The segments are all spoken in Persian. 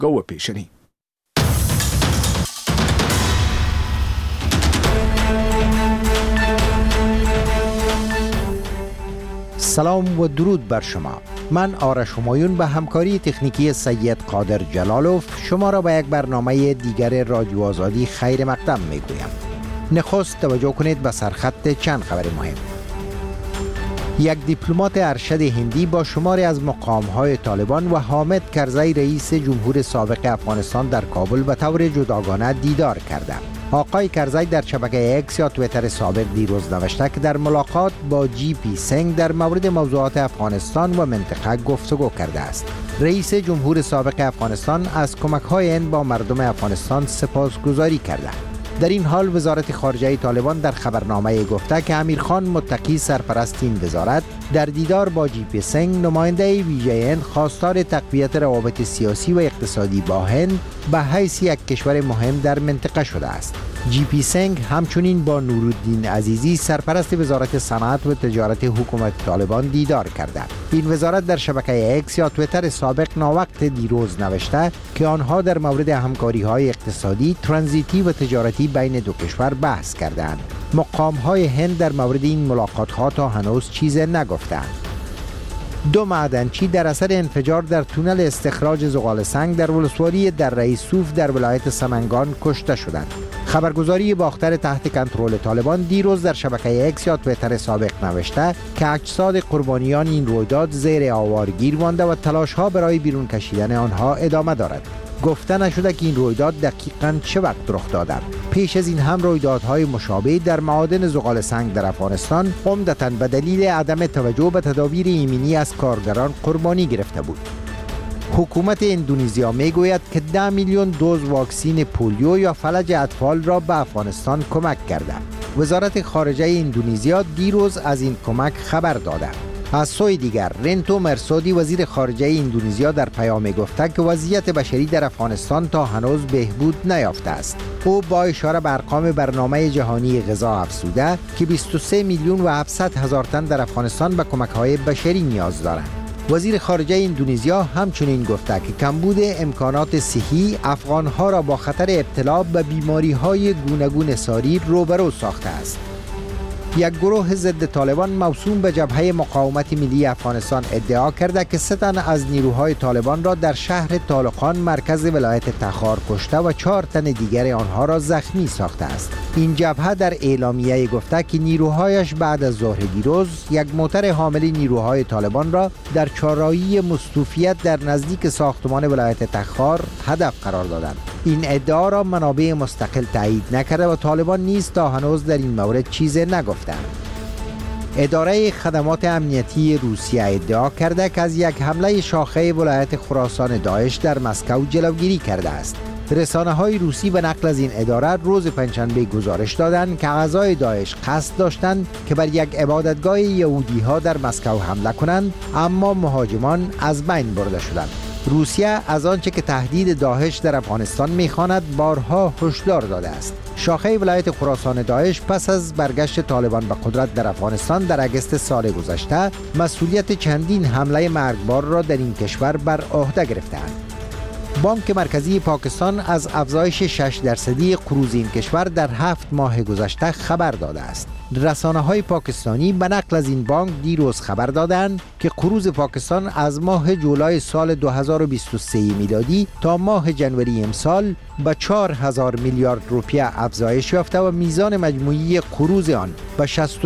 گوه پیشنی. سلام و درود بر شما. من آرش همایون به همکاری تکنیکی سید قادر جلالوف شما را به یک برنامه دیگر رادیو آزادی خیر مقدم میگویم. نخست توجه کنید به سرخط چند خبر مهم. یک دیپلمات ارشد هندی با شماری از مقام‌های طالبان و حامد کرزی رئیس جمهور سابق افغانستان در کابل به طور جداگانه دیدار کرده. آقای کرزی در شبکه اکس یا توییتر سابق دیروز نوشته که در ملاقات با جی پی سنگ در مورد موضوعات افغانستان و منطقه گفتگو کرده است. رئیس جمهور سابق افغانستان از کمک‌های هند با مردم افغانستان سپاسگزاری کرده. در این حال وزارت خارجه طالبان در خبرنامه گفته که امیرخان متقی سرپرست این وزارت در دیدار با جی پی سنگ نماینده ویژه هند خواستار تقویت روابط سیاسی و اقتصادی با هند به حیث یک کشور مهم در منطقه شده است. جی پی سنگ همچنین با نورالدین عزیزی سرپرست وزارت صنعت و تجارت حکومت طالبان دیدار کرده. این وزارت در شبکه اکس یا توییتر سابق ناوقت دیروز نوشته که آنها در مورد همکاری‌های اقتصادی، ترانزیتی و تجارتی بین دو کشور بحث کردند. مقام‌های هند در مورد این ملاقات‌ها تا هنوز چیزی نگفتند. 2 معدنچی در اثر انفجار در تونل استخراج زغال سنگ در ولسوالی دره صوف در ولایت سمنگان کشته شدند. خبرگزاری باختر تحت کنترل طالبان دیروز در شبکه اکس یا توییتر سابق نوشته که اجساد قربانیان این رویداد زیر آوار گیر مانده و تلاش‌ها برای بیرون کشیدن آنها ادامه دارد. گفته نشده که این رویداد دقیقاً چه وقت رخ داده. پیش از این هم رویدادهای مشابه در معادن زغال سنگ در افغانستان عمدتاً به دلیل عدم توجه به تدابیر ایمنی از کارگران قربانی گرفته بود. حکومت اندونزیا میگوید که 10 میلیون دوز واکسین پولیو یا فلج اطفال را به افغانستان کمک کرده. وزارت خارجه اندونزیا دیروز از این کمک خبر داده. از سوی دیگر رنتو مرسودی وزیر خارجه اندونزیا در پیام گفته که وضعیت بشری در افغانستان تا هنوز بهبود نیافته است. او با اشاره به ارقام برنامه جهانی غذا افزوده که 23 میلیون و 700 هزار تن در افغانستان به کمک‌های بشری نیاز دارند. وزیر خارجه اندونزیا همچنین گفته که کمبود امکانات صحی افغانها را با خطر ابتلا به بیماری‌های گوناگون ساری روبرو ساخته است. یک گروه ضد طالبان موسوم به جبهه مقاومت ملی افغانستان ادعا کرده که 3 تن از نیروهای طالبان را در شهر طالقان مرکز ولایت تخار کشته و 4 تن دیگر آنها را زخمی ساخته است. این جبهه در اعلامیه گفته که نیروهایش بعد از ظهر دیروز یک موتر حامل نیروهای طالبان را در چهارراهی مستوفیت در نزدیک ساختمان ولایت تخار هدف قرار دادند. این ادعا را منابع مستقل تایید نکرده و طالبان نیز تا هنوز در این مورد چیزی نگفتند. اداره خدمات امنیتی روسیه ادعا کرده که از یک حمله شاخه ولایت خراسان داعش در مسکو جلوگیری کرده است. رسانه‌های روسی به نقل از این اداره روز پنجشنبه گزارش دادند که اعضای داعش قصد داشتند که بر یک عبادتگاه یهودی‌ها در مسکو حمله کنند، اما مهاجمان از بین برده شدند. روسیه از آنچه که تهدید داعش در افغانستان می‌خواند بارها هشدار داده است. شاخه ولایت خراسان داعش پس از برگشت طالبان به قدرت در افغانستان در اگست سال گذشته مسئولیت چندین حمله مرگبار را در این کشور بر عهده گرفته‌اند. بانک مرکزی پاکستان از افزایش 6% قروض این کشور در 7 ماه گذشته خبر داده است. رسانه‌های پاکستانی به نقل از این بانک دیروز خبر دادند که قروض پاکستان از ماه جولای سال 2023 میلادی تا ماه جنوری امسال به 4000 میلیارد روپیه افزایش یافته و میزان مجموعی قروض آن به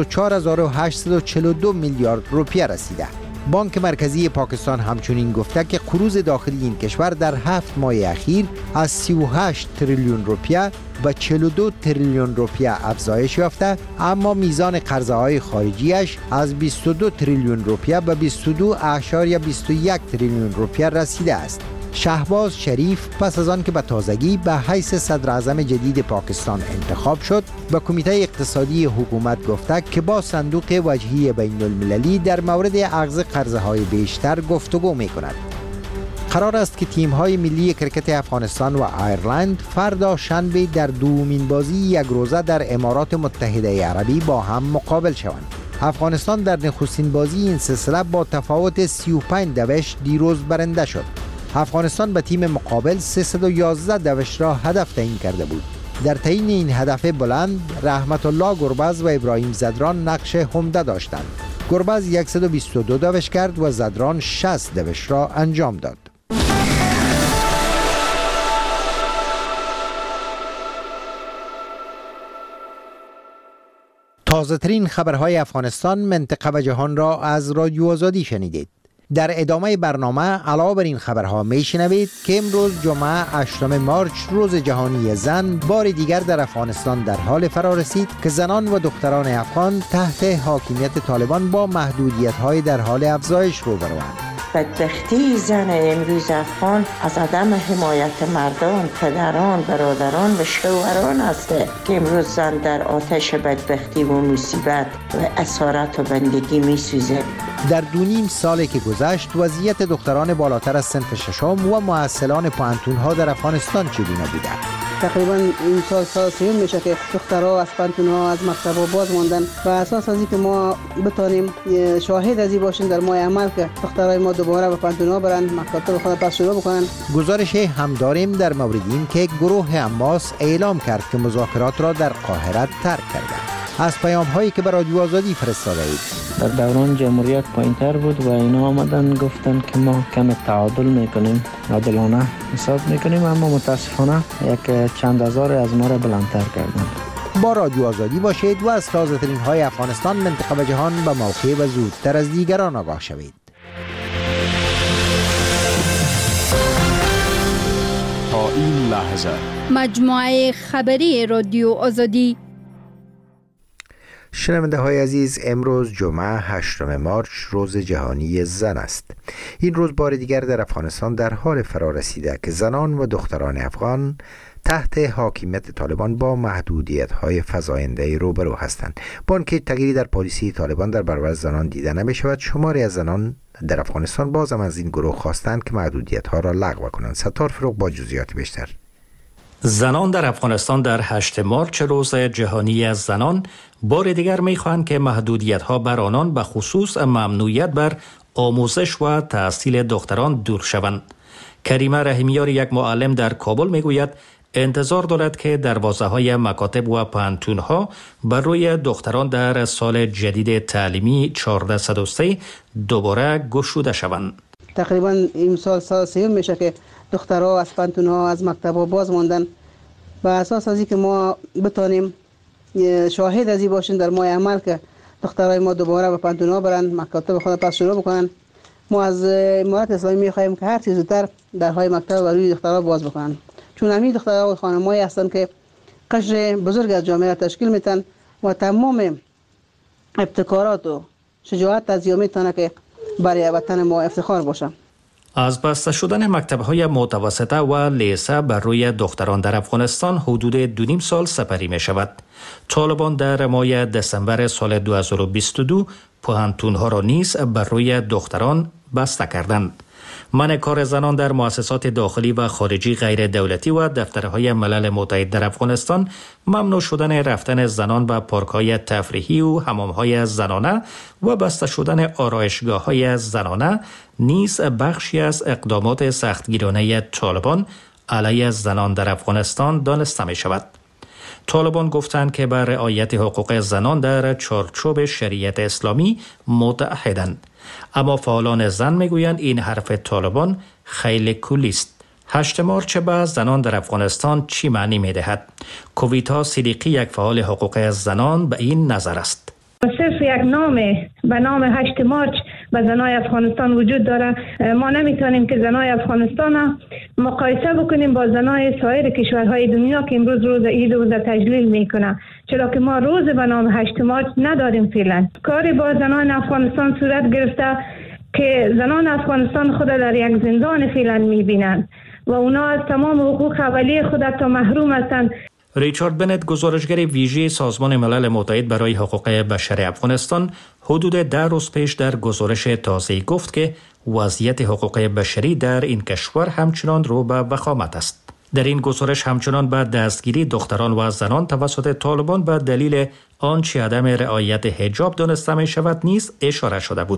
64842 میلیارد روپیه رسیده. بانک مرکزی پاکستان همچنین گفته که قروض داخلی این کشور در 7 ماه اخیر از 38 تریلیون روپیه به 42 تریلیون روپیه افزایش یافته، اما میزان قرضه‌های خارجیش از 22 تریلیون روپیه به 22.21 تریلیون روپیه رسیده است. شهباز شریف پس از آن که به تازگی به حیث صدر اعظم جدید پاکستان انتخاب شد، به کمیته اقتصادی حکومت گفته که با صندوق وجهی بین المللی در مورد اخذ قرضه‌های بیشتر گفتگو می‌کند. قرار است که تیم‌های ملی کرکت افغانستان و ایرلند فردا شنبه در دومین بازی یک روزه در امارات متحده عربی با هم مقابل شوند. افغانستان در نخستین بازی این سلسله با تفاوت 35 دوش دیروز برنده شد. افغانستان به تیم مقابل 311 دوش را هدف تعیین کرده بود. در تعیین این هدف بلند رحمت الله گربز و ابراهیم زدران نقش عمده داشتند. گربز 122 دوش کرد و زدران 60 دوش را انجام داد. تازه ترین خبرهای افغانستان، منطقه و جهان را از رادیو آزادی شنیدید. در ادامه برنامه علاوه بر این خبرها میشنوید که امروز جمعه 8 مارچ روز جهانی زن بار دیگر در افغانستان در حال فرا رسید که زنان و دختران افغان تحت حاکمیت طالبان با محدودیت‌های در حال افزایش روبروند. بدبختی زن امروز افغان از عدم حمایت مردان، پدران، برادران و شوهران است که امروز زن در آتش بدبختی و مصیبت و اسارت و بندگی می سوزه. در 2.5 سالی که گذشت وضعیت دختران بالاتر از صنف ششم و مؤهلان پانتون‌ها در افغانستان چگونه بوده؟ تقریبا این سال سیوم میشه که دخترها از پانتون‌ها از مکتب‌ها باز ماندن و اساس از اینکه ما بتانیم شاهد از این باشیم در ماه عمل که دخترای ما دوباره به پانتون‌ها برن، مکاتب خود پس شروع بکنن. گزارش هم داریم در مورد این که گروه حماس اعلام کرد که مذاکرات را در قاهره ترک کرده. از پیام‌هایی که به رادیو آزادی فرستاده اید. در دوران جمهوریت پایین‌تر بود و اینا آمدن گفتن که ما کم تعادل میکنیم، عادلانه حساب میکنیم، اما متاسفانه یک چند هزار از ما را بلندتر کردن. با رادیو آزادی باشید و از تازه ترین های افغانستان، منطقه و جهان به موقع و زودتر از دیگران آگاه شوید. تا این لحظه مجموعه خبری رادیو آزادی. شنونده های عزیز، امروز جمعه 8 مارچ روز جهانی زن است. این روز بار دیگر در افغانستان در حال فرا رسیده که زنان و دختران افغان تحت حاکمیت طالبان با محدودیت‌های فزاینده روبرو هستند. با آنکه تغییری در پالیسی طالبان در برابر زنان دیده نمی‌شود، شماری از زنان در افغانستان بازم از این گروه خواستند که محدودیت‌ها را لغو کنند. ستار فروغ با جزئیات بیشتر. زنان در افغانستان در 8 مارچ روز جهانی زنان بار دیگر می‌خواهند که محدودیت‌ها بر آنان به خصوص ممنوعیت بر آموزش و تحصیل دختران دور شوند. کریمه رحیمیار، یک معلم در کابل، میگوید انتظار دارد که دروازه‌های مکاتب و پانتون‌ها بر روی دختران در سال جدید تعلیمی 1403 دوباره گشوده شوند. تقریبا این سال سیوم میشه که دخترها از پانتون‌ها از مکتب‌ها باز ماندن و اساس از اینکه ما بتانیم شاهد از این باشیم در ماه عمل که دخترای ما دوباره به پانتون‌ها برن، مکاتب خود پس شروع بکنن. ما از امارت اسلامی می‌خوایم که هر چیز زودتر درهای مکتب و روی دخترها باز بکنن، چون همین دخترها و خانم‌هایی هستند که قشر بزرگ از جامعه را تشکیل میدن و تمام ابتکارات و شجاعت از یوم میتونه که برای وطن ما افتخار باشه. از بسته شدن مکتب‌های متوسطه و لیسه بر روی دختران در افغانستان حدود 2.5 سال سپری می شود. طالبان در ماه دسامبر سال 2022 پانتون‌ها را نیز بر روی دختران بسته کردند. منع کار زنان در مؤسسات داخلی و خارجی غیر دولتی و دفترهای ملل متحد در افغانستان، ممنوع شدن رفتن زنان به پارک‌های تفریحی و حمام‌های زنانه و بسته شدن آرایشگاه‌های زنانه نیز بخشی از اقدامات سختگیرانه طالبان علیه زنان در افغانستان دانسته می شود. طالبان گفتند که بر رعایت حقوق زنان در چارچوب شریعت اسلامی متعهدند، اما فعالان زن میگویند این حرف طالبان خیلی کلی است. 8 مارچ به زنان در افغانستان چی معنی میدهد؟ کویتا صدیقی، یک فعال حقوق زنان، به این نظر است. صرف یک نام به نام 8 مارچ به زنای افغانستان وجود داره. ما نمیتونیم که زنای افغانستان مقایسه بکنیم با زنای سایر کشورهای دنیا که امروز روز عید و تجلیل میکنه، چرا که ما روز به نام 8 مارچ نداریم. فعلا کاری با زنان افغانستان صورت گرفته که زنان افغانستان خود در یک زندان فعلا میبینند و اونا از تمام حقوق اولیه خود تا محروم هستند. ریچارد بنت، گزارشگر ویژه سازمان ملل متحد برای حقوق بشر افغانستان، حدود 10 روز پیش در گزارش تازه‌ای گفت که وضعیت حقوق بشری در این کشور همچنان رو به وخامت است. در این گزارش همچنان به دستگیری دختران و زنان توسط طالبان به دلیل آنچه عدم رعایت حجاب دانسته می شود نیز اشاره شده بود.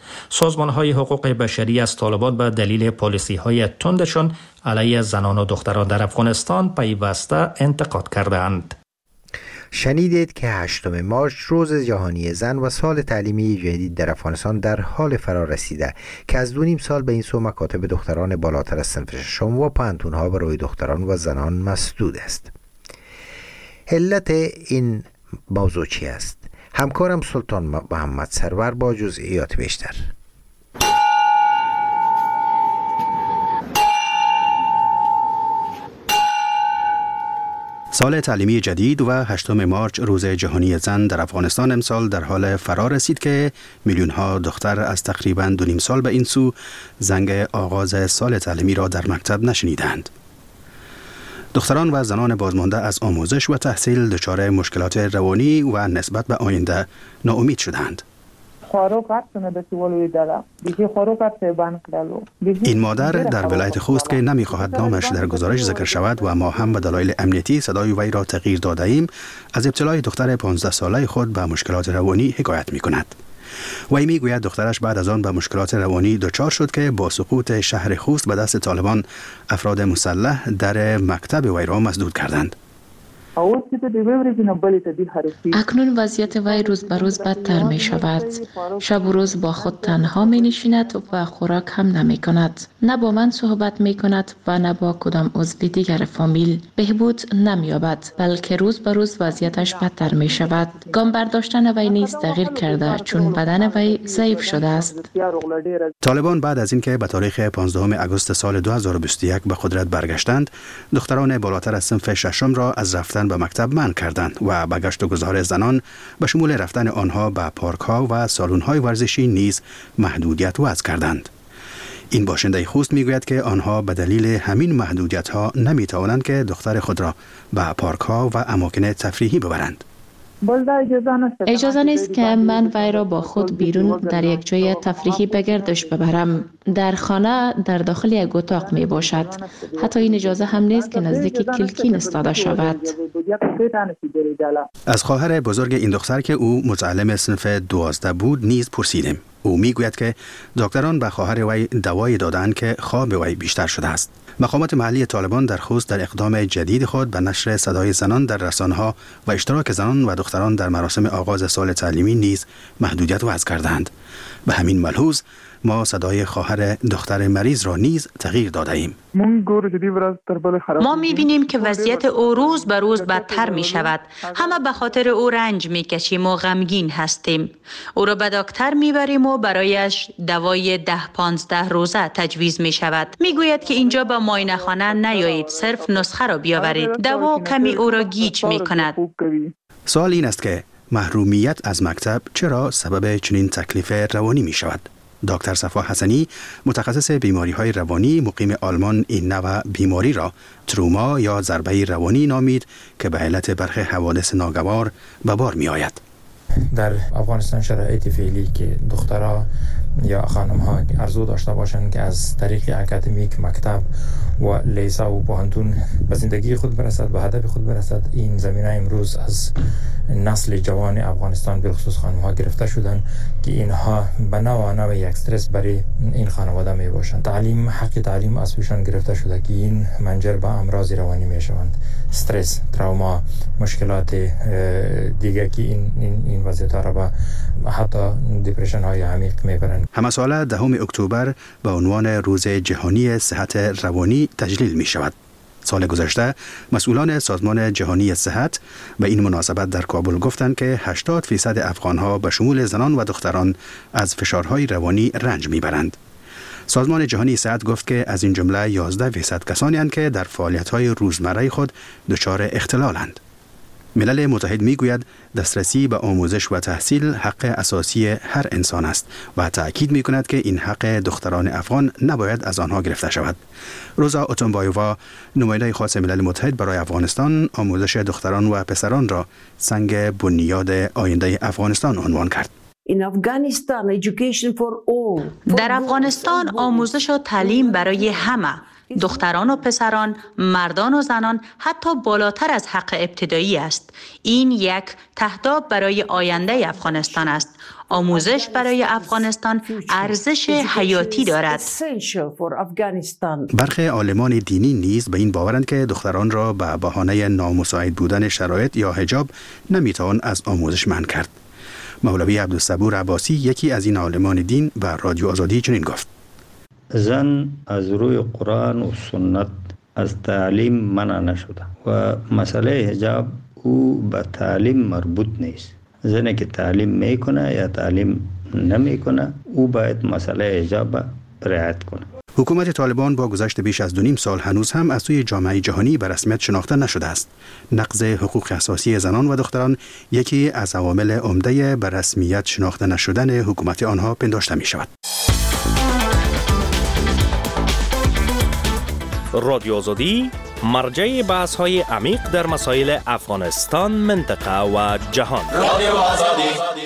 سازمان‌های حقوق بشری از طالبان به دلیل پالیسی‌های تندشان علیه زنان و دختران در افغانستان پیوسته انتقاد کردند. شنیدید که 8 مارس روز جهانی زن و سال تعلیمی جدید در افغانستان در حال فرا رسیده که از 2.5 سال به این سو مکاتب دختران بالاتر از صنف ششم و پانتونها برای دختران و زنان مسدود است. علت این موضوع چی است؟ همکارم سلطان محمد سرور با جزئیات بیشتر. سال تعلیمی جدید و 8 مارس روز جهانی زن در افغانستان امسال در حال فرا رسید که میلیون‌ها دختر از تقریباً 2.5 سال به این سو زنگ آغاز سال تعلیمی را در مکتب نشنیدند. دختران و زنان بازمانده از آموزش و تحصیل دچار مشکلات روانی و نسبت به آینده ناامید شدند. این مادر در ولایت خوست که نمی‌خواهد نامش در گزارش ذکر شود و ما هم به دلایل امنیتی صدای وی را تغییر داده ایم، از ابتلای دختر 15 ساله خود به مشکلات روانی حکایت می‌کند. وی میگوید دخترش بعد از آن به مشکلات روانی دچار شد که با سقوط شهر خوست به دست طالبان افراد مسلح در مکتب وی را مسدود کردند. اکنون وضعیت وی روز به روز بدتر می شود. شب و روز با خود تنها می نشیند و خوراک هم نمی کند. نه با من صحبت می کند و نه با کدام عضو دیگر فامیل. بهبود نمی یابد، بلکه روز به روز وضعیتش بدتر می شود. گام برداشتن وی نیز تغییر کرده چون بدن وی ضعیف شده است. طالبان بعد از اینکه به تاریخ 15 آگوست سال 2021 به قدرت برگشتند، دختران بالاتر از صنف ششم را از رفتن به مکتب منع کردند و به گشت و گذار زنان به شمول رفتن آنها به پارک‌ها و سالن‌های ورزشی نیز محدودیت وضع کردند. این باشنده خوست میگوید که آنها به دلیل همین محدودیت‌ها نمی‌توانند که دختر خود را به پارک‌ها و اماکن تفریحی ببرند. اجازه نیست که من وی را با خود بیرون در یک جای تفریحی به گردش ببرم. در خانه در داخل یک اتاق می باشد. حتی این اجازه هم نیست که نزدیک کلکین استاده شود. از خواهر بزرگ این دختر که او متعلم صنف 12 بود نیز پرسیدیم. او میگوید که دکتران به خواهر وی دوایی دادند که خواب وی بیشتر شده است. مقامات محلی طالبان در خوست در اقدام جدید خود به نشر صدای زنان در رسانه‌ها و اشتراک زنان و دختران در مراسم آغاز سال تعلیمی نیز محدودیت وضع کردند. به همین ملحوظ ما صدای خواهر دختر مریض را نیز تغییر داده ایم. ما می‌بینیم که وضعیت او روز به روز بدتر می شود. همه به خاطر او رنج می‌کشیم و غمگین هستیم. او را به دکتر می‌بریم و برایش دوای 10-15 روزه تجویز می شود. می‌گوید که اینجا به معاینه خانه نیایید، صرف نسخه را بیاورید. دوا کمی او را گیج می‌کند. سوال این است که محرومیت از مکتب چرا سبب چنین تکلیف روانی می‌شود؟ دکتر صفا حسنی متخصص بیماری‌های روانی مقیم آلمان این نوع بیماری را تروما یا ضربه روانی نامید که به علت برخی حوادث ناگوار به بار می‌آید. در افغانستان شرایط فعلی که دخترها یا خانم‌ها ارزو داشته باشند که از طریق اکادمیک، مکتب و لیسه و پوهنتون به زندگی خود برسد، به هدف خود برسد، این زمینه امروز از نسل جوان افغانستان به خصوص خانم‌ها گرفته شدن که اینها به نوع یک استرس برای این خانواده می باشند. تعلیم، حق تعلیم از پیشان گرفته شده که این منجر به امراض روانی می شوند. استرس، تروما، مشکلات دیگه که این وضعیت را به حتی دیپرشن های عمیق میبرند. همه ساله 10 اکتبر به عنوان روز جهانی صحت روانی تجلیل می شود. سال گذشته مسئولان سازمان جهانی صحت به این مناسبت در کابل گفتند که 80% افغانها به شمول زنان و دختران از فشارهای روانی رنج میبرند. سازمان جهانی صحت گفت که از این جمله 11% کسانی هستند که در فعالیت‌های روزمره خود دچار اختلالند. ملل متحد میگوید دسترسی به آموزش و تحصیل حق اساسی هر انسان است و تأکید میکند که این حق دختران افغان نباید از آنها گرفته شود. روزا اتنبایووا نماینده خاص ملل متحد برای افغانستان آموزش دختران و پسران را سنگ بنیاد آینده افغانستان عنوان کرد. در افغانستان آموزش و تعلیم برای همه، دختران و پسران، مردان و زنان حتی بالاتر از حق ابتدایی است. این یک تهداب برای آینده افغانستان است. آموزش برای افغانستان ارزش حیاتی دارد. برخی عالمان دینی نیز به این باورند که دختران را به بهانه نامساعد بودن شرایط یا حجاب نمیتوان از آموزش منع کرد. مولوی عبدالصبور عباسی، یکی از این عالمان دین، به رادیو آزادی چنین گفت: زن از روی قرآن و سنت از تعلیم منع نشده و مسئله حجاب او به تعلیم مربوط نیست. زنی که تعلیم میکنه یا تعلیم نمیکنه او باید مسئله حجاب رعایت کنه. حکومت طالبان با گذشت بیش از 2.5 سال هنوز هم از سوی جامعه جهانی به رسمیت شناخته نشده است. نقض حقوق اساسی زنان و دختران یکی از عوامل عمده به رسمیت شناخته نشدن حکومت آنها پنداشته می شود. رادیو آزادی مرجع بحث‌های عمیق در مسائل افغانستان، منطقه و جهان. رادیو آزادی.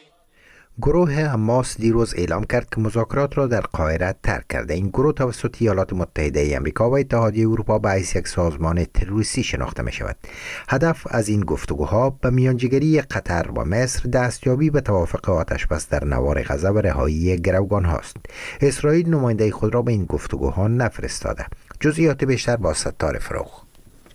گروه حماس دیروز اعلام کرد که مذاکرات را در قاهره ترک کرده. این گروه توسط ایالات متحده آمریکا و اتحادیه اروپا به حیث یک سازمان تروریستی شناخته می شود. هدف از این گفتگوها به میانجیگری قطر و مصر دستیابی به توافق آتشبس در نوار غزه و رهایی گروگان هاست. اسرائیل نماینده خود را به این گفتگوها نفرستاده. جزئیات بیشتر با ستار فروغ.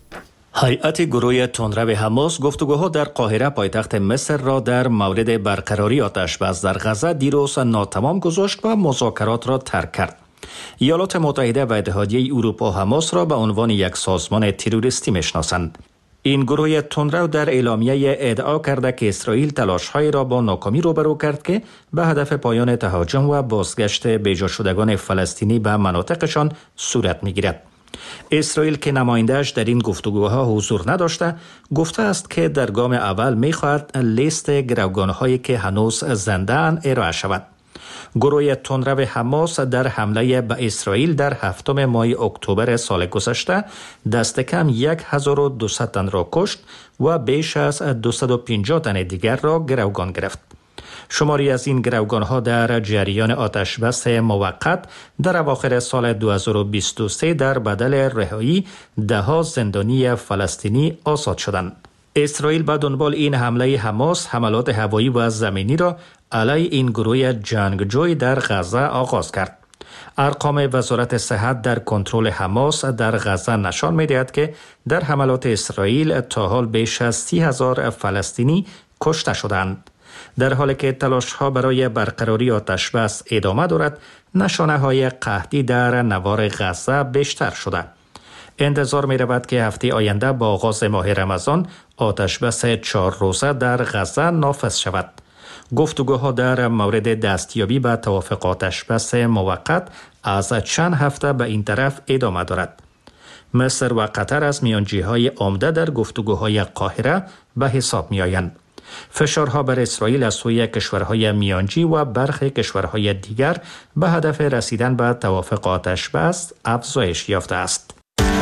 هیئت گروه تندرو حماس گفتگوها در قاهره پایتخت مصر را در مورد برقراری آتشبس در غزه دیروز ناتمام گذاشت و مذاکرات را ترک کرد. ایالات متحده و اتحادیه اروپا حماس را به عنوان یک سازمان تروریستی میشناسند. این گروه تندرو در اعلامیه ادعا کرده که اسرائیل تلاش‌های را با ناکامی روبرو کرد که به هدف پایان تهاجم و بازگشت بیجا شدگان فلسطینی به مناطقشان صورت می‌گیرد. اسرائیل که نماینده‌اش در این گفتگوها حضور نداشته، گفته است که در گام اول می‌خواهد لیست گروگان‌هایی که هنوز زنده‌اند ارائه شود. گروه تندرو حماس در حمله به اسرائیل در 7 ماه اکتبر سال گذشته دست کم 1200 تن را کشت و بیش از 250 تن دیگر را گروگان گرفت. شماری از این گروگان‌ها در جریان آتشبس موقت در اواخر سال 2023 در بدل رهایی ده‌ها زندانی فلسطینی آزاد شدند. اسرائیل به دنبال این حمله حماس حملات هوایی و زمینی را علیه این گروه جنگجوی در غزه آغاز کرد. ارقام وزارت صحت در کنترل حماس در غزه نشان می‌دهد که در حملات اسرائیل تا حال بیش از 30,000 فلسطینی کشته شدند. در حالی که تلاش‌ها برای برقراری آتشبس ادامه دارد، نشانه‌های قحطی در نوار غزه بیشتر شده. انتظار می‌رود که هفته آینده با آغاز ماه رمضان آتشبس 4 روزه در غزه نافذ شود. گفتگوها در مورد دستیابی به توافق آتشبس موقت از چند هفته به این طرف ادامه دارد. مصر و قطر از میانجی‌های عمده در گفتگوهای قاهره به حساب می‌آیند. فشارها بر اسرائیل از سوی کشورهای میانجی و برخی کشورهای دیگر به هدف رسیدن به توافق آتشبس افزایش یافته است.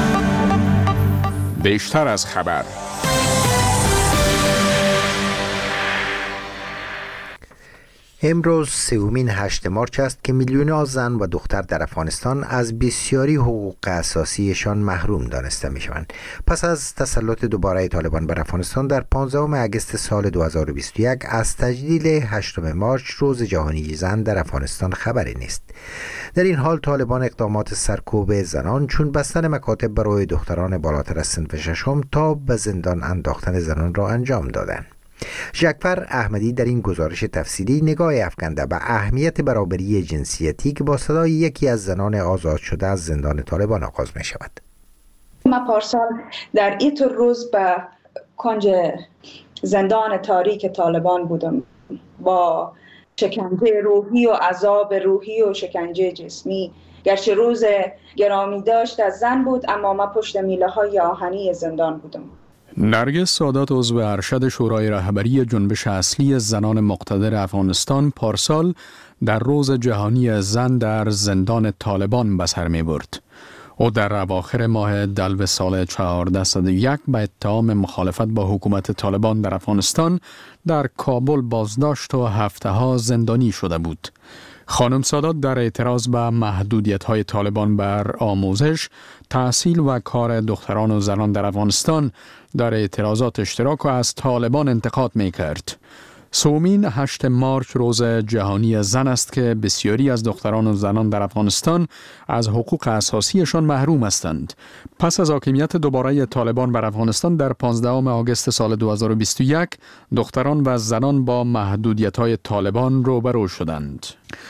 بیشتر از خبر. امروز 8 مارچ است که میلیون‌ها زن و دختر در افغانستان از بسیاری حقوق اساسیشان محروم دانسته می‌شوند. پس از تسلط دوباره طالبان بر افغانستان در 15 آگوست سال 2021 از تجلیل 8 مارچ روز جهانی زن در افغانستان خبری نیست. در این حال طالبان اقدامات سرکوب زنان چون بستن مکاتب برای دختران بالاتر از صنف ششم تا به زندان انداختن زنان را انجام دادند. ژکفر احمدی در این گزارش تفصیلی نگاه افکنده به اهمیت برابری جنسیتی که با صدای یکی از زنان آزاد شده از زندان طالبان آغاز می شود. ما پارسال در این روز به کنج زندان تاریک طالبان بودم با شکنجه روحی و عذاب روحی و شکنجه جسمی. گرچه روز گرامی داشت از زن بود اما ما پشت میله های آهنی زندان بودم. نرگس سادات عضو ارشد شورای رهبری جنبش اصلی زنان مقتدر افغانستان پارسال در روز جهانی زن در زندان طالبان به سر می برد. او در اواخر ماه دلو سال 1401 به اتهام مخالفت با حکومت طالبان در افغانستان در کابل بازداشت و هفته‌ها زندانی شده بود. خانم سادات در اعتراض به محدودیت‌های طالبان بر آموزش، تحصیل و کار دختران و زنان در افغانستان در اعتراضات اشتراک و از طالبان انتقاد می‌کرد. سومین 8 مارچ روز جهانی زن است که بسیاری از دختران و زنان در افغانستان از حقوق اساسیشان محروم هستند. پس از حاکمیت دوباره طالبان بر افغانستان در 15 آگوست سال 2021 دختران و زنان با محدودیت‌های طالبان روبرو شدند.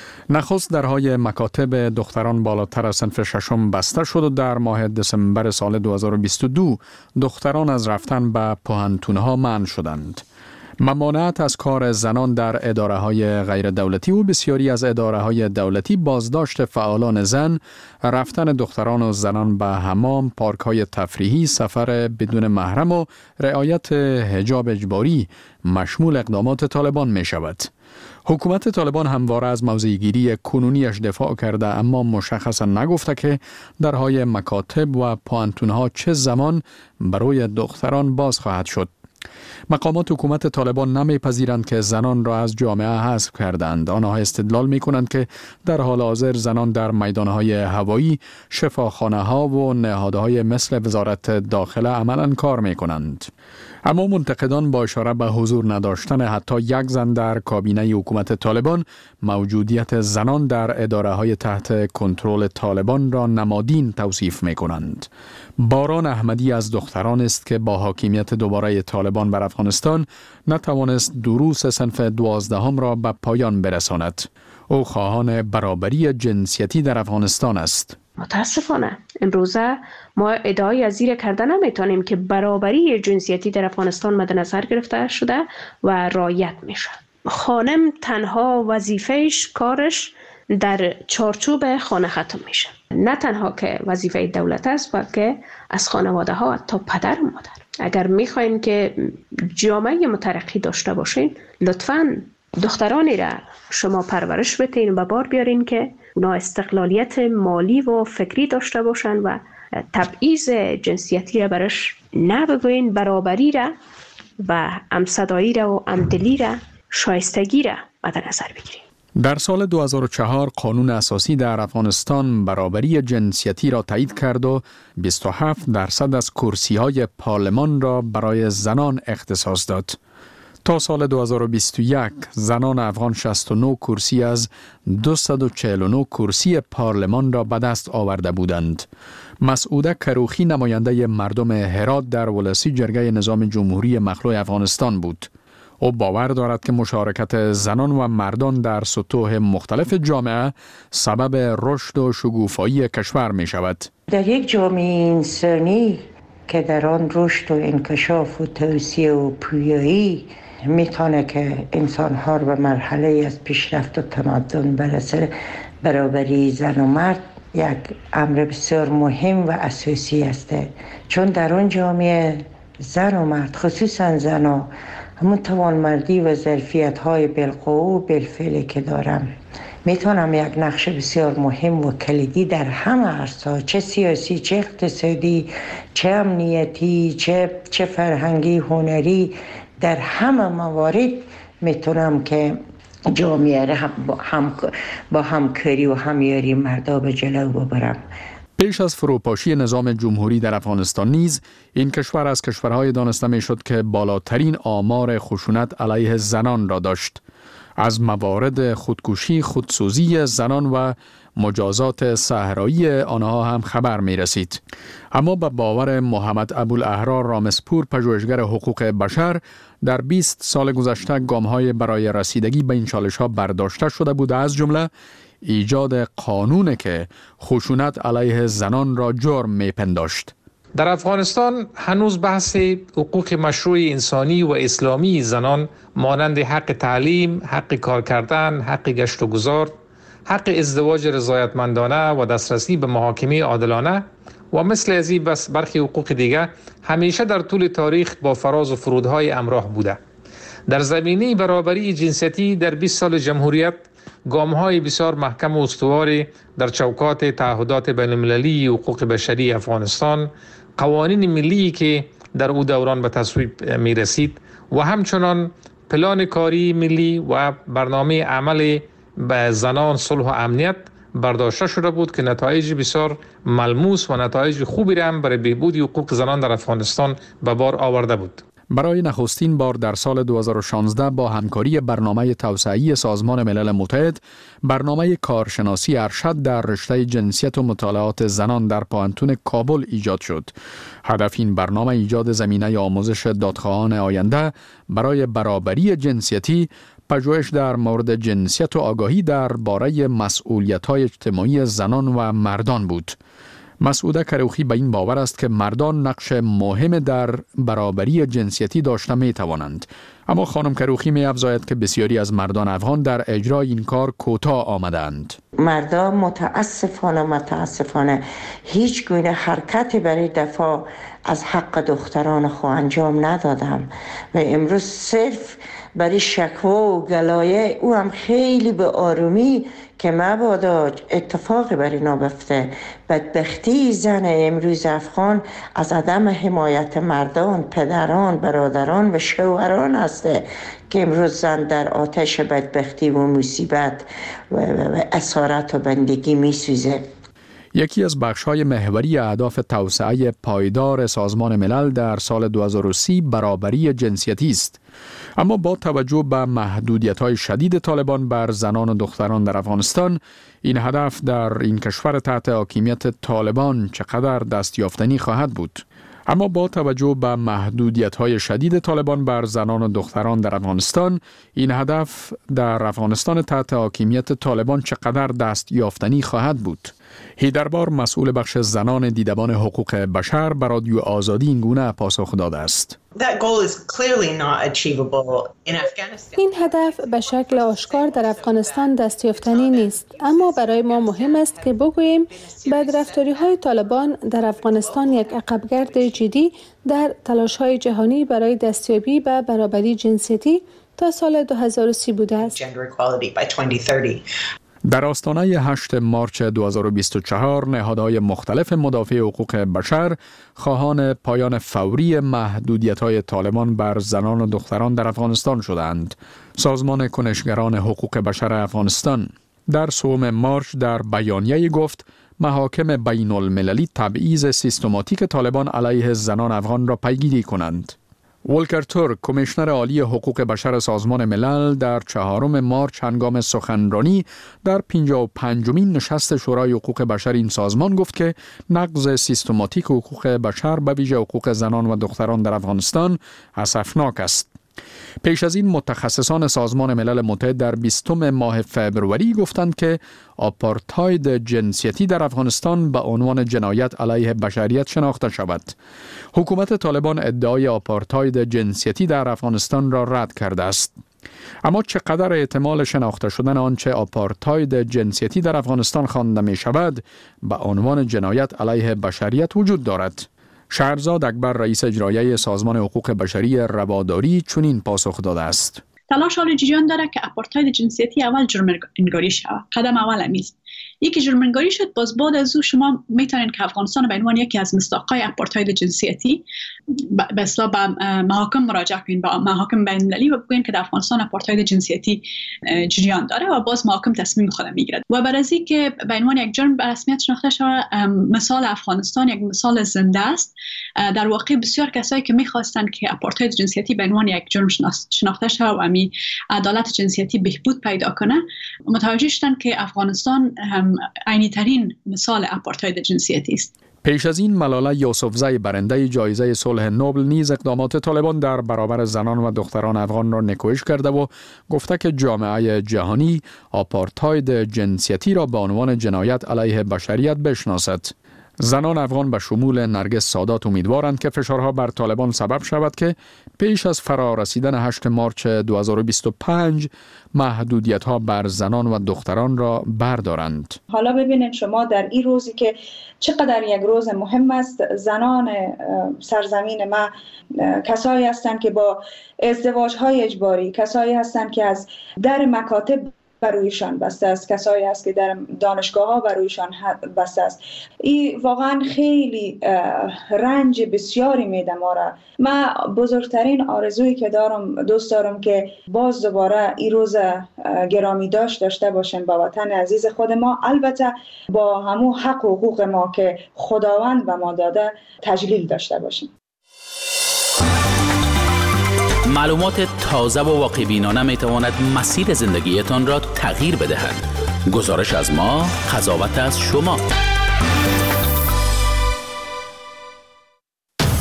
نخست درهای مکاتب دختران بالاتر از صنف ششم بسته شد و در ماه دسامبر سال 2022 دختران از رفتن به پوهنتون‌ها منع شدند. ممانعت از کار زنان در اداره‌های غیر دولتی و بسیاری از اداره‌های دولتی، بازداشت فعالان زن، رفتن دختران و زنان به حمام، پارک‌های تفریحی، سفر بدون محرم و رعایت حجاب اجباری مشمول اقدامات طالبان می شود. حکومت طالبان همواره از موضع‌گیری کنونیش دفاع کرده، اما مشخصا نگفته که درهای مکاتب و پوهنتون‌ها چه زمان برای دختران باز خواهد شد. مقامات حکومت طالبان نمیپذیرند که زنان را از جامعه حذف کردند. آنها استدلال میکنند که در حال حاضر زنان در میدانهای هوایی، شفاخانه‌ها و نهادهای مثل وزارت داخله عملاً کار میکنند. اما منتقدان با اشاره به حضور نداشتن حتی یک زن در کابینه حکومت طالبان، موجودیت زنان در اداره‌های تحت کنترل طالبان را نمادین توصیف می‌کنند. باران احمدی از دختران است که با حاکمیت دوباره طالبان بر افغانستان نتوانست دروس صنف 12 را به پایان برساند. او خواهان برابری جنسیتی در افغانستان است. متاسفانه امروزه ما ادعای از زیر کرده نمیتونیم که برابری جنسیتی در افغانستان مد نظر گرفته شده و رعایت میشه. خانم تنها وظیفهش کارش در چارچوب خانه ختم میشه. نه تنها که وظیفه دولت است، بلکه از خانواده ها تا پدر و مادر. اگر میخواین که جامعه مترقی داشته باشین، لطفاً دخترانی را شما پرورش بدین و بار بیارین که اونا استقلالیت مالی و فکری داشته باشن و تبعیض جنسیتی را برش نبگوین، برابری را و همصدایی را و همدلی را، شایستگی را مد نظر بگیرین. در سال 2004 قانون اساسی در افغانستان برابری جنسیتی را تایید کرد و 27% از کرسی‌های پارلمان را برای زنان اختصاص داد. تا سال 2021 زنان افغان 69 کرسی از 249 کرسی پارلمان را به دست آورده بودند. مسعوده کروخی نماینده مردم هرات در ولسی جرگه نظام جمهوری مخلوع افغانستان بود. او باور دارد که مشارکت زنان و مردان در سطوح مختلف جامعه سبب رشد و شکوفایی کشور می شود. در یک جامعه انسانی که در آن رشد و انکشاف و توسعه و پویایی میتونه که انسان‌ها رو به مرحله از پیشرفت و تمدن برسه، برابری زن و مرد یک امر بسیار مهم و اساسی است، چون در آن جامعه زن و مرد، خصوصا زن‌ها، همون توانمندی و ظرفیت‌های بالقوه و بالفعلی که دارم، میتونم یک نقش بسیار مهم و کلیدی در همه عرصه‌ها، چه سیاسی، چه اقتصادی، چه امنیتی، چه فرهنگی، هنری، در همه موارد میتونم که جامعه را با همکاری و همیاری مردا به جلو ببرم. پیش از فروپاشی نظام جمهوری در افغانستان نیز این کشور از کشورهای دانسته میشد که بالاترین آمار خشونت علیه زنان را داشت. از موارد خودکشی، خودسوزی زنان و مجازات صحرایی آنها هم خبر می رسید. اما به باور محمد ابوالاحرار رامسپور، پژوهشگر حقوق بشر، در 20 سال گذشته گام‌های برای رسیدگی به این چالش‌ها برداشته شده بود، از جمله ایجاد قانون که خشونت علیه زنان را جرم می‌پنداشت. در افغانستان هنوز بحث حقوق مشروع انسانی و اسلامی زنان مانند حق تعلیم، حق کار کردن، حق گشت و گذار، حق ازدواج رضایتمندانه و دسترسی به محاکمه عادلانه و مثل از این بس برخی حقوق دیگر همیشه در طول تاریخ با فراز و فرودهای همراه بوده. در زمینه برابری جنسیتی در 20 سال جمهوریت گام‌های بسیار محکم و استواری در چوکات تعهدات بین‌المللی حقوق بشری افغانستان، قوانین ملی که در او دوران به تصویب می رسید و همچنان پلان کاری ملی و برنامه عمل به زنان، صلح و امنیت برداشته شده بود که نتایج بسیار ملموس و نتایج خوبی را هم برای بهبود حقوق زنان در افغانستان به بار آورده بود. برای نخستین بار در سال 2016 با همکاری برنامه توسعه‌ای سازمان ملل متحد، برنامه کارشناسی ارشد در رشته جنسیت و مطالعات زنان در پوهنتون کابل ایجاد شد. هدف این برنامه ایجاد زمینه آموزش دادخواهان آینده برای برابری جنسیتی، پژوهش در مورد جنسیت و آگاهی درباره مسئولیت‌های اجتماعی زنان و مردان بود. مسعوده کروخی به این باور است که مردان نقش مهم در برابری جنسیتی داشته می توانند. اما خانم کروخی می افزاید که بسیاری از مردان افغان در اجرای این کار کوتاه آمدند. مردان متاسفانه هیچ گونه حرکتی برای دفاع از حق دختران خود انجام ندادم و امروز صرف برای شکوا و گلایه او هم خیلی به آرومی که مبادا اتفاقی برای نابفته. بدبختی زن امروز افغان از عدم حمایت مردان، پدران، برادران و شوهران است که امروز زن در آتش بدبختی و مصیبت و اسارت و بندگی می سوزه. یکی از بخش‌های محوری اهداف توسعه پایدار سازمان ملل در سال 2030 برابری جنسیتی است. اما با توجه به محدودیت‌های شدید طالبان بر زنان و دختران در افغانستان، این هدف در این کشور تحت حاکمیت طالبان چقدر دستیافتنی خواهد بود؟ اما با توجه به محدودیت‌های شدید طالبان بر زنان و دختران در افغانستان، این هدف در افغانستان تحت حاکمیت طالبان چقدر دستیافتنی خواهد بود؟ هیدربار، مسئول بخش زنان دیدبان حقوق بشر، به رادیو آزادی این گونه پاسخ داده است. این هدف به شکل آشکار در افغانستان دستیافتنی نیست، اما برای ما مهم است که بگوییم بدرفتاری‌های طالبان در افغانستان یک عقبگرد جدی در تلاش‌های جهانی برای دستیابی به برابری جنسیتی تا سال 2030 بوده است. در آستانه 8 مارچ 2024 نهادهای مختلف مدافع حقوق بشر خواهان پایان فوری محدودیت‌های طالبان بر زنان و دختران در افغانستان شدند. سازمان کنشگران حقوق بشر افغانستان در 3 مارچ در بیانیه‌ای گفت محاکم بین المللی تبعیض سیستماتیک طالبان علیه زنان افغان را پیگیری کنند. ولکر تورک، کمیشنر عالی حقوق بشر سازمان ملل، در 4 مارچ هنگام سخنرانی در 55مین نشست شورای حقوق بشر این سازمان گفت که نقض سیستماتیک حقوق بشر به ویژه حقوق زنان و دختران در افغانستان اسفناک است. پیش از این متخصصان سازمان ملل متحد در 20 ماه فوریه گفتند که آپارتاید جنسیتی در افغانستان به عنوان جنایت علیه بشریت شناخته شود. حکومت طالبان ادعای آپارتاید جنسیتی در افغانستان را رد کرده است. اما چقدر احتمال شناخته شدن آنچه آپارتاید جنسیتی در افغانستان خوانده می شود به عنوان جنایت علیه بشریت وجود دارد؟ شهرزاد اکبر، رئیس اجرایی سازمان حقوق بشری رواداری، چنین پاسخ داده است. تلاش حال جریان داره که آپارتاید جنسیتی اول جرم انگاری شود. قدم اول همیست. یکی جرم انگاری شد، باز بعد از او شما میتونید که افغانستان به عنوان یکی از مصداقهای آپارتاید جنسیتی به اصطلاح به محاکم مراجعه کنید، به محاکم بین المللی و بگویید که در افغانستان آپارتاید جنسیتی جریان داره و باز محاکم تصمیم خود میگیرد. و برای از اینکه به عنوان یک جرم به رسمیت شناخته شود، مثال افغانستان یک مثال زنده است. در واقع بسیار کسایی که میخواستند که آپارتاید جنسیتی به عنوان یک جرم شناخته شود و عدالت جنسیتی بهبود پیدا کنه، متوجه شدند که افغانستان عینی ترین مثال آپارتاید جنسیتی است. پیش از این ملاله یوسفزی، برنده جایزه صلح نوبل، نیز اقدامات طالبان در برابر زنان و دختران افغان را نکوهش کرده و گفته که جامعه جهانی آپارتاید جنسیتی را به عنوان جنایت علیه بشریت بشناسد. زنان افغان به شمول نرگس سادات امیدوارند که فشارها بر طالبان سبب شود که پیش از فرارسیدن 8 مارچ 2025 محدودیت‌ها بر زنان و دختران را بردارند. حالا ببینید شما در این روزی که چقدر یک روز مهم است، زنان سرزمین ما کسایی هستند که با ازدواج‌های اجباری، کسایی هستند که از در مکاتب برویشان بسته است، کسایی است که در دانشگاه ها برویشان بسته است. این واقعا خیلی رنج بسیاری میده ما را. من بزرگترین آرزویی که دوست دارم که باز دوباره این روز گرامی داشته باشیم با وطن عزیز خود ما، البته با همون حق و حقوق ما که خداوند به ما داده تجلیل داشته باشیم. معلومات تازه و واقع‌بینانه می تواند مسیر زندگیتان را تغییر بدهد. گزارش از ما، قضاوت از شما.